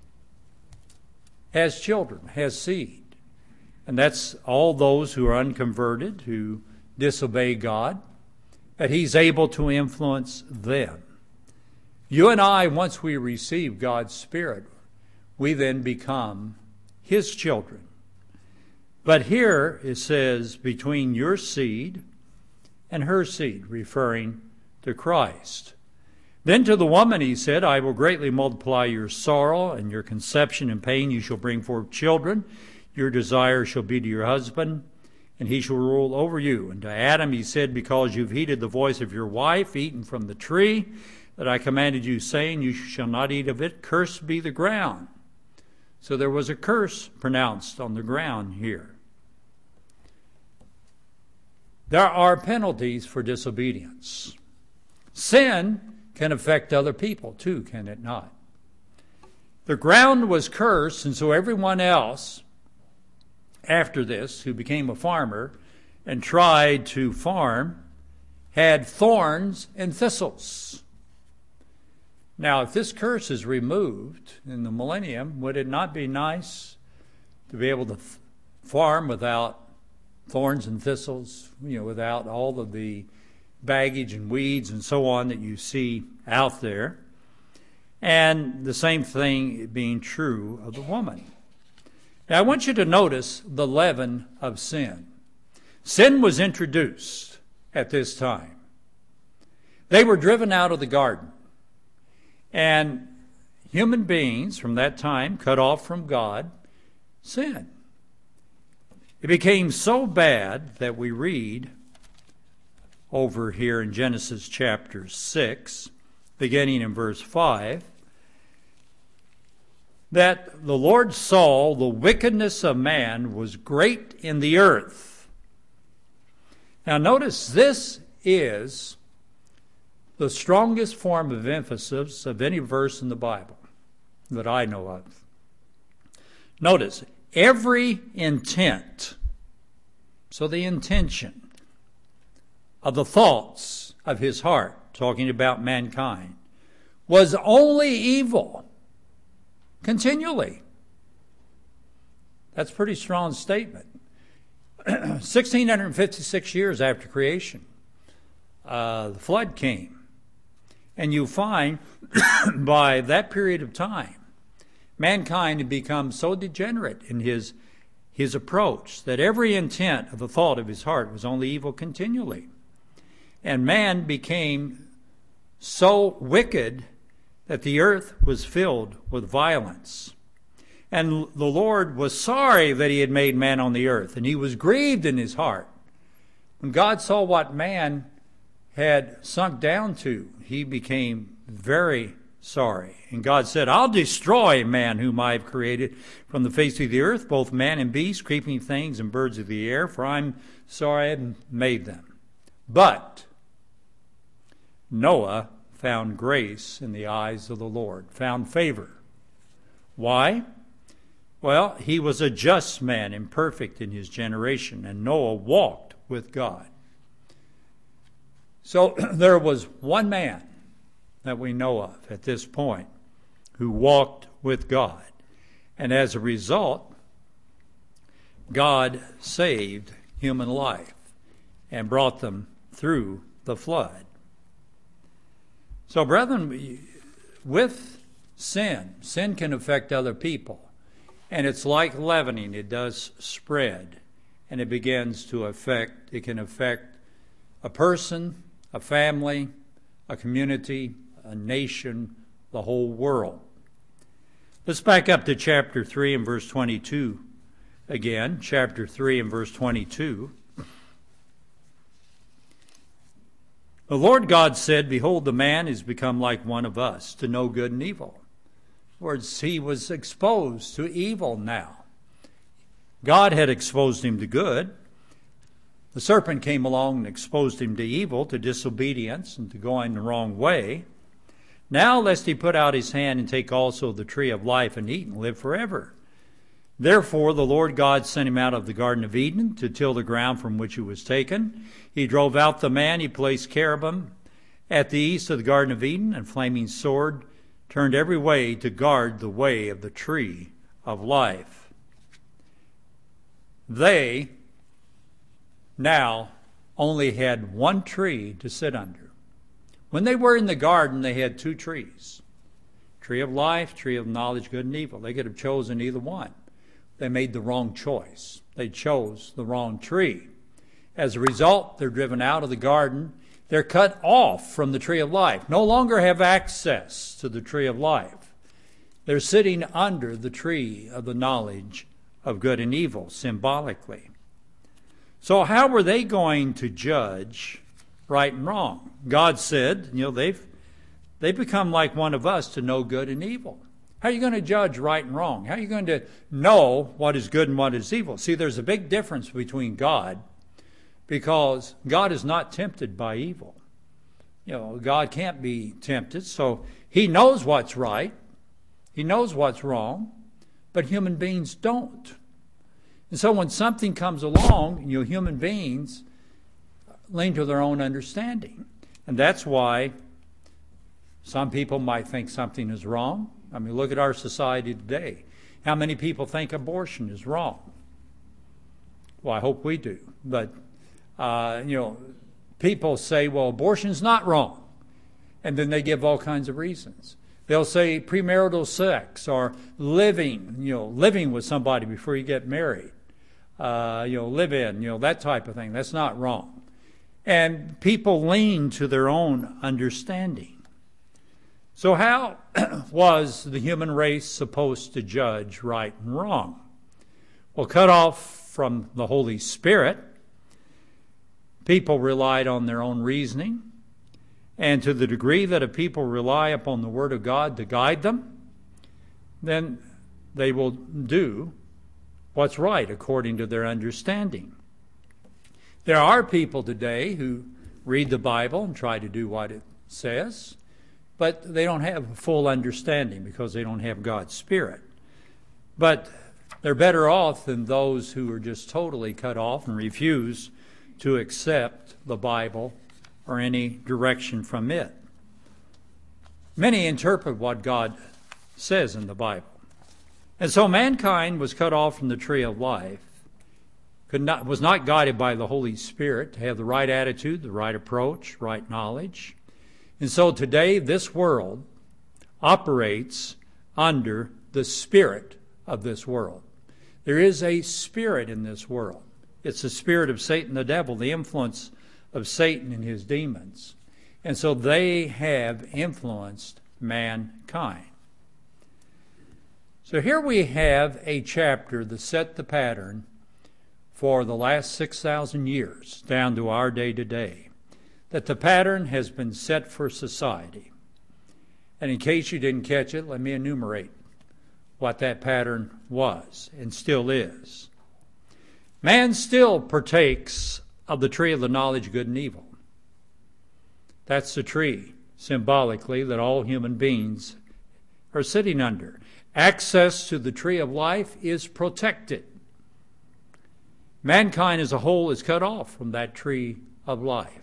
has children, has seed. And that's all those who are unconverted, who disobey God, that he's able to influence them. You and I, once we receive God's Spirit, we then become his children. But here it says, between your seed and her seed, referring to Christ. Then to the woman he said, I will greatly multiply your sorrow and your conception and pain. You shall bring forth children. Your desire shall be to your husband, and he shall rule over you. And to Adam he said, because you've heeded the voice of your wife, eaten from the tree that I commanded you, saying, you shall not eat of it. Cursed be the ground. So there was a curse pronounced on the ground here. There are penalties for disobedience. Sin can affect other people too, can it not? The ground was cursed, and so everyone else after this who became a farmer and tried to farm had thorns and thistles. Now, if this curse is removed in the millennium, would it not be nice to be able to farm without thorns and thistles, without all of the baggage and weeds and so on that you see out there? And the same thing being true of the woman. Now, I want you to notice the leaven of sin. Sin was introduced at this time. They were driven out of the garden. And human beings from that time, cut off from God, sinned. It became so bad that we read over here in Genesis chapter 6, beginning in verse 5, that the Lord saw the wickedness of man was great in the earth. Now notice, this is the strongest form of emphasis of any verse in the Bible that I know of. Notice, every intent, so the intention of the thoughts of his heart, talking about mankind, was only evil continually. That's a pretty strong statement. 1,656 years after creation, the flood came. And you find by that period of time, mankind had become so degenerate in his approach that every intent of the thought of his heart was only evil continually. And man became so wicked that the earth was filled with violence. And the Lord was sorry that he had made man on the earth, and he was grieved in his heart. When God saw what man had sunk down to, he became very sorry. And God said, I'll destroy man whom I have created from the face of the earth, both man and beast, creeping things and birds of the air, for I'm sorry I had made them. But Noah found grace in the eyes of the Lord, found favor. Why? Well, he was a just man and perfect in his generation, and Noah walked with God. So there was one man that we know of at this point who walked with God. And as a result, God saved human life and brought them through the flood. So, brethren, with sin can affect other people. And it's like leavening. It does spread. And it can affect a person, a family, a community, a nation, the whole world. Let's back up to chapter 3 and verse 22 again. Chapter 3 and verse 22. The Lord God said, Behold, the man is become like one of us, to know good and evil. In other words, he was exposed to evil now. God had exposed him to good. The serpent came along and exposed him to evil, to disobedience, and to going the wrong way. Now lest he put out his hand and take also the tree of life and eat and live forever. Therefore the Lord God sent him out of the Garden of Eden to till the ground from which he was taken. He drove out the man. He placed cherubim at the east of the Garden of Eden, and flaming sword turned every way to guard the way of the tree of life. They now only had one tree to sit under. When they were in the garden, they had two trees. Tree of life, tree of knowledge, good and evil. They could have chosen either one. They made the wrong choice. They chose the wrong tree. As a result, they're driven out of the garden. They're cut off from the tree of life. No longer have access to the tree of life. They're sitting under the tree of the knowledge of good and evil, symbolically. So how were they going to judge right and wrong? God said, they've become like one of us to know good and evil. How are you going to judge right and wrong? How are you going to know what is good and what is evil? See, there's a big difference between God, because God is not tempted by evil. God can't be tempted, so he knows what's right. He knows what's wrong, but human beings don't. And so when something comes along, human beings lean to their own understanding. And that's why some people might think something is wrong. I mean, look at our society today. How many people think abortion is wrong? Well, I hope we do. But, people say, well, abortion's not wrong. And then they give all kinds of reasons. They'll say premarital sex or living with somebody before you get married. Live in, that type of thing. That's not wrong. And people lean to their own understanding. So how was the human race supposed to judge right and wrong? Well, cut off from the Holy Spirit, people relied on their own reasoning. And to the degree that a people rely upon the Word of God to guide them, then they will do what's right according to their understanding. There are people today who read the Bible and try to do what it says, but they don't have full understanding because they don't have God's Spirit. But they're better off than those who are just totally cut off and refuse to accept the Bible or any direction from it. Many interpret what God says in the Bible. And so mankind was cut off from the tree of life, was not guided by the Holy Spirit to have the right attitude, the right approach, right knowledge. And so today this world operates under the spirit of this world. There is a spirit in this world. It's the spirit of Satan the devil, the influence of Satan and his demons. And so they have influenced mankind. So here we have a chapter that set the pattern for the last 6,000 years down to our day today, that the pattern has been set for society. And in case you didn't catch it, let me enumerate what that pattern was and still is. Man still partakes of the tree of the knowledge of good and evil. That's the tree, symbolically, that all human beings are sitting under. Access to the tree of life is protected. Mankind as a whole is cut off from that tree of life.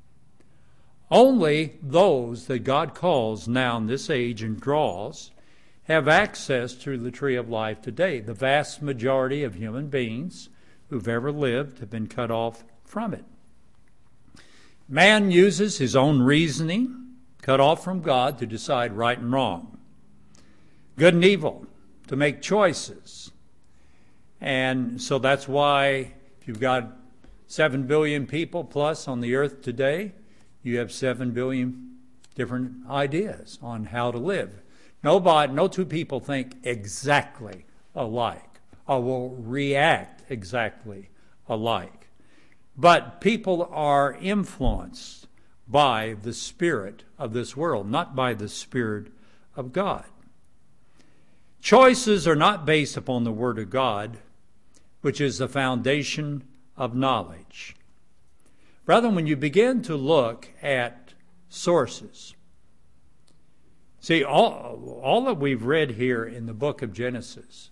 Only those that God calls now in this age and draws have access to the tree of life today. The vast majority of human beings who've ever lived have been cut off from it. Man uses his own reasoning, cut off from God, to decide right and wrong, good and evil, to make choices. And so that's why if you've got 7 billion people plus on the earth today, you have 7 billion different ideas on how to live. No two people think exactly alike or will react exactly alike. But people are influenced by the spirit of this world, not by the Spirit of God. Choices are not based upon the Word of God, which is the foundation of knowledge. Brethren, when you begin to look at sources, see, all that we've read here in the book of Genesis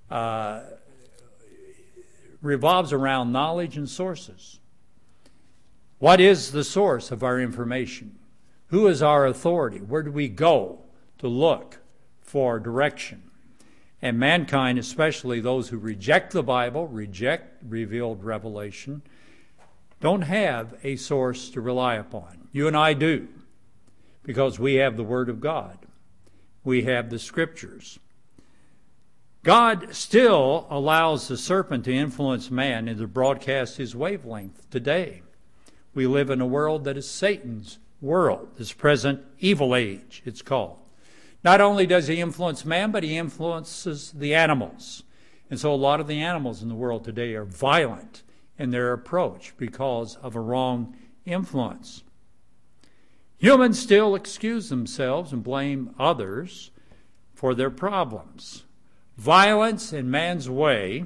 revolves around knowledge and sources. What is the source of our information? Who is our authority? Where do we go to look for direction? And mankind, especially those who reject the Bible, reject revealed revelation, don't have a source to rely upon. You and I do, because we have the Word of God. We have the Scriptures. God still allows the serpent to influence man and to broadcast his wavelength today. We live in a world that is Satan's world, this present evil age, it's called. Not only does he influence man, but he influences the animals. And so a lot of the animals in the world today are violent in their approach because of a wrong influence. Humans still excuse themselves and blame others for their problems. Violence in man's way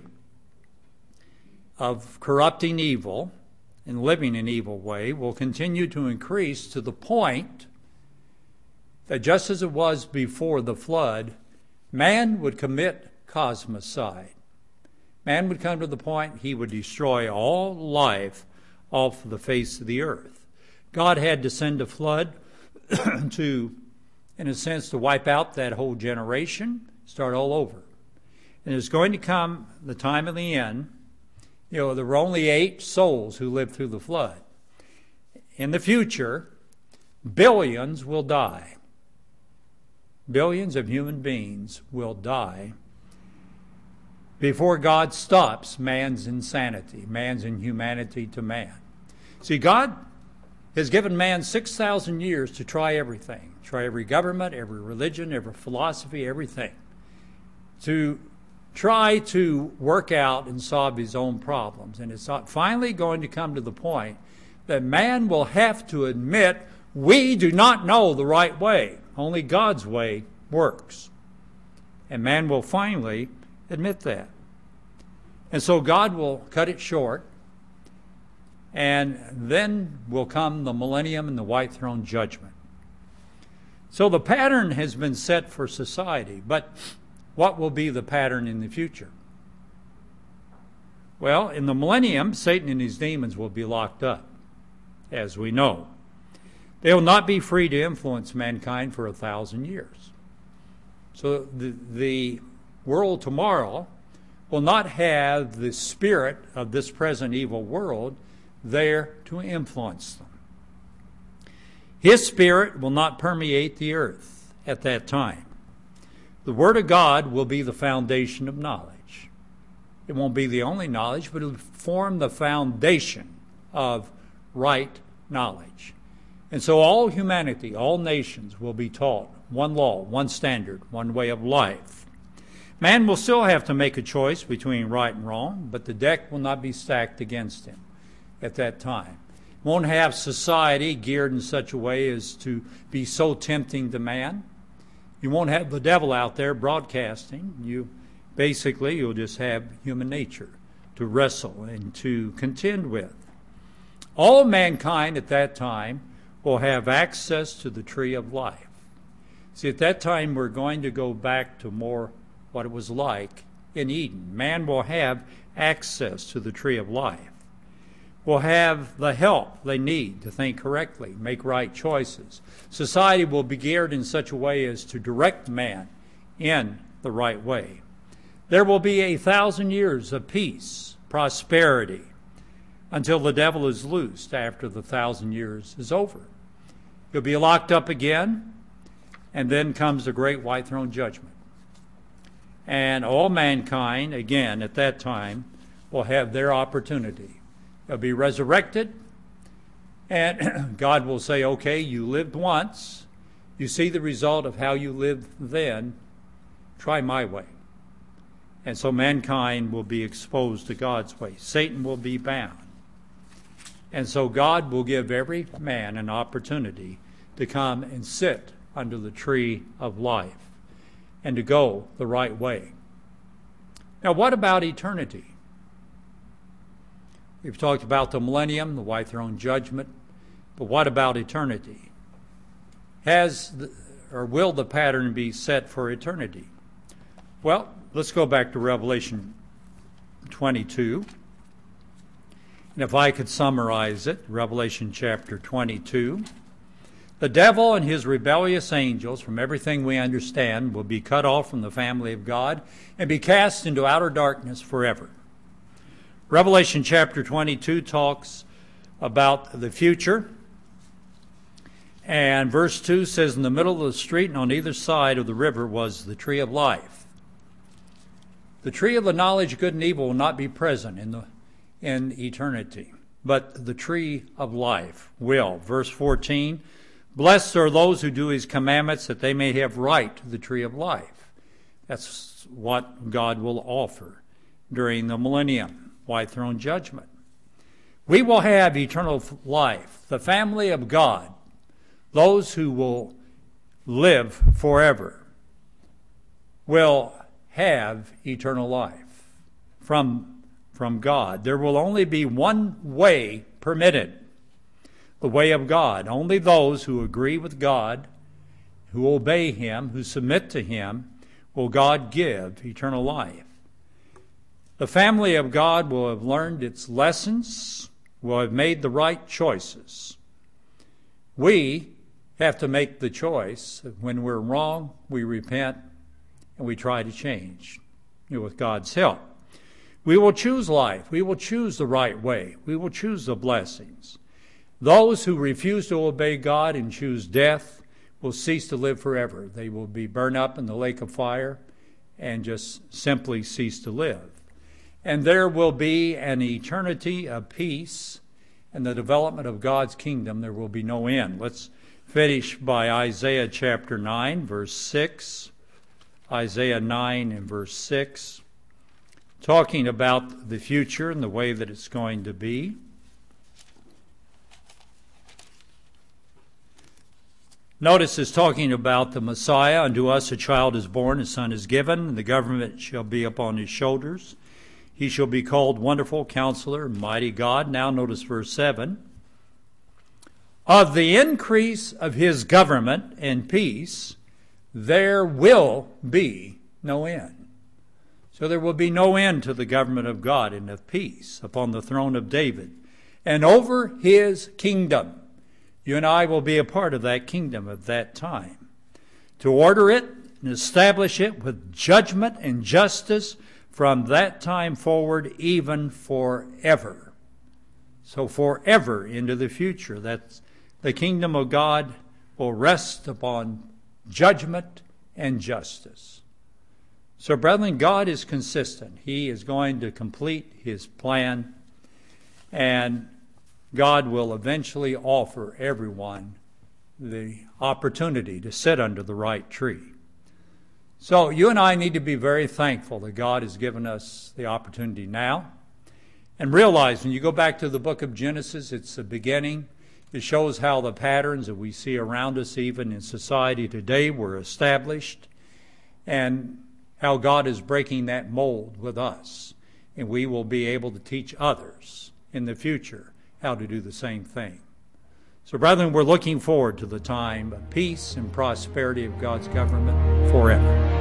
of corrupting evil and living an evil way will continue to increase to the point that just as it was before the flood, man would commit cosmicide. Man would come to the point he would destroy all life off the face of the earth. God had to send a flood to, in a sense, to wipe out that whole generation, start all over. And there's going to come the time of the end. There were only 8 souls who lived through the flood. In the future, billions will die. Billions of human beings will die before God stops man's insanity, man's inhumanity to man. See, God has given man 6,000 years to try everything. Try every government, every religion, every philosophy, everything. To try to work out and solve his own problems. And it's finally going to come to the point that man will have to admit, we do not know the right way. Only God's way works. And man will finally admit that. And so God will cut it short. And then will come the millennium and the white throne judgment. So the pattern has been set for society. But what will be the pattern in the future? Well, in the millennium, Satan and his demons will be locked up, as we know. They will not be free to influence mankind for 1,000 years. So the world tomorrow will not have the spirit of this present evil world there to influence them. His spirit will not permeate the earth at that time. The Word of God will be the foundation of knowledge. It won't be the only knowledge, but it will form the foundation of right knowledge. And so all humanity, all nations will be taught one law, one standard, one way of life. Man will still have to make a choice between right and wrong, but the deck will not be stacked against him at that time. Won't have society geared in such a way as to be so tempting to man. You won't have the devil out there broadcasting. You'll just have human nature to wrestle and to contend with. All mankind at that time will have access to the tree of life. See, at that time we're going to go back to more what it was like in Eden. Man will have access to the tree of life. Will have the help they need to think correctly, make right choices. Society will be geared in such a way as to direct man in the right way. There will be 1,000 years of peace, prosperity, until the devil is loosed after the 1,000 years is over. He'll be locked up again, and then comes the great white throne judgment. And all mankind, again, at that time, will have their opportunity. They'll be resurrected, and God will say, okay, you lived once. You see the result of how you lived then. Try my way. And so mankind will be exposed to God's way. Satan will be bound. And so God will give every man an opportunity to come and sit under the tree of life and to go the right way. Now, what about eternity? We've talked about the millennium, the white throne judgment, but what about eternity? Will the pattern be set for eternity? Well, let's go back to Revelation 22. And if I could summarize it, Revelation chapter 22. The devil and his rebellious angels, from everything we understand, will be cut off from the family of God and be cast into outer darkness forever. Revelation chapter 22 talks about the future. And verse 2 says, in the middle of the street and on either side of the river was the tree of life. The tree of the knowledge of good and evil will not be present in eternity, but the tree of life will. Verse 14, blessed are those who do his commandments, that they may have right to the tree of life. That's what God will offer during the millennium, white throne judgment. We will have eternal life, the family of God, those who will live forever will have eternal life from God. There will only be one way permitted, the way of God. Only those who agree with God, who obey him, who submit to him, will God give eternal life. The family of God will have learned its lessons, will have made the right choices. We have to make the choice that when we're wrong, we repent and we try to change, with God's help. We will choose life. We will choose the right way. We will choose the blessings. Those who refuse to obey God and choose death will cease to live forever. They will be burned up in the lake of fire and just simply cease to live. And there will be an eternity of peace and the development of God's kingdom. There will be no end. Let's finish by Isaiah chapter 9, verse 6. Isaiah 9 and verse 6, talking about the future and the way that it's going to be. Notice it's talking about the Messiah. Unto us a child is born, a son is given, and the government shall be upon his shoulders. He shall be called Wonderful Counselor, Mighty God. Now notice verse 7. Of the increase of his government and peace, there will be no end. So there will be no end to the government of God and of peace upon the throne of David and over his kingdom. You and I will be a part of that kingdom at that time, to order it and establish it with judgment and justice from that time forward, even forever. So forever into the future, that the kingdom of God will rest upon judgment and justice. So, brethren, God is consistent. He is going to complete his plan, and God will eventually offer everyone the opportunity to sit under the right tree. So you and I need to be very thankful that God has given us the opportunity now. And realize when you go back to the book of Genesis, it's the beginning. It shows how the patterns that we see around us, even in society today, were established, and how God is breaking that mold with us. And we will be able to teach others in the future how to do the same thing. So, brethren, we're looking forward to the time of peace and prosperity of God's government forever.